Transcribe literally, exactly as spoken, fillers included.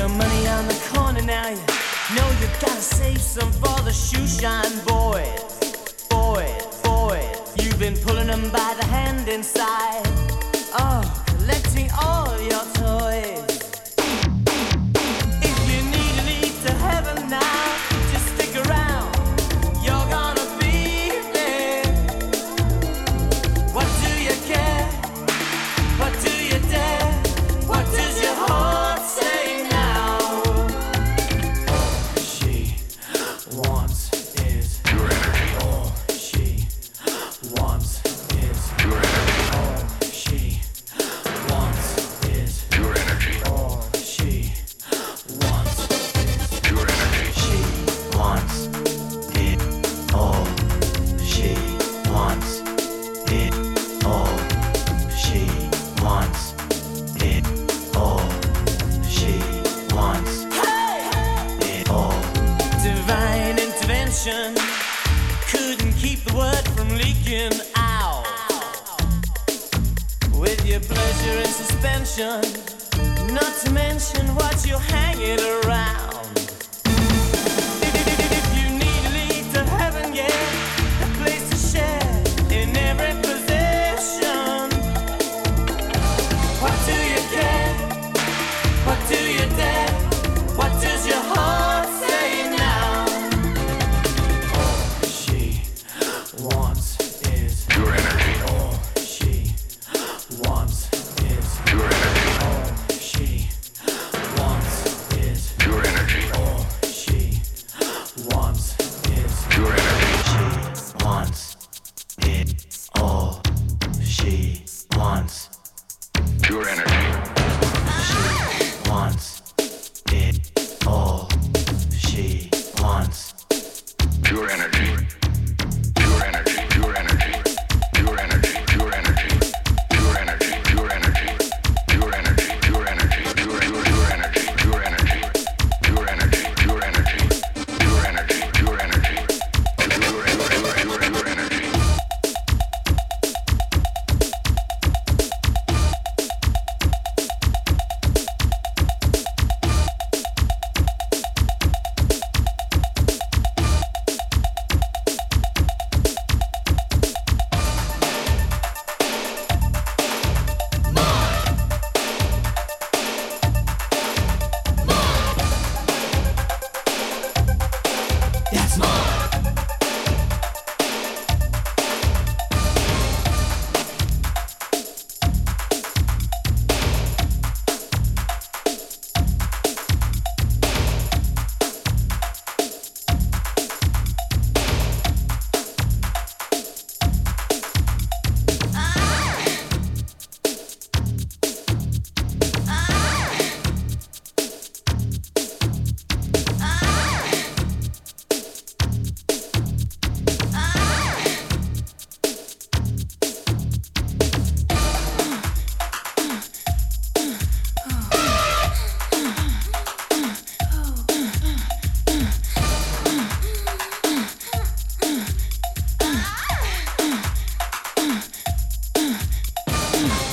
your money on the corner now. You know you gotta save some for the shoe shine boys. Boys, boys, you've been pulling them by the hand inside. Oh, collecting all your toys. If you need to lead to heaven now, just stick around. You're gonna be there. What do you care? What do you dare? What does your heart say now? All she wants is your energy. All she wants is your energy. All she wants is your energy. All she wants is your energy. She wants it all. She wants it all. She wants it all. She wants it all. Divine intervention couldn't keep the word from leaking out. With your pleasure in suspension, not to mention what you hang it around. If you need to lead to heaven, yeah, a place to share in every possession. What do you care? What do you dare? What does your heart say now? All she wants is your energy. All she wants is your energy. All she wants is your energy. All she wants is your energy. She wants it all. She wants your energy. She wants it all. She wants your energy. Your energy. Your energy. Your energy. Your energy. Your energy. Your energy. Your energy. Your energy. Your your your energy. Your energy. Your energy. Your energy. Your energy. Your energy. Your your your your energy. That's mine. Mm.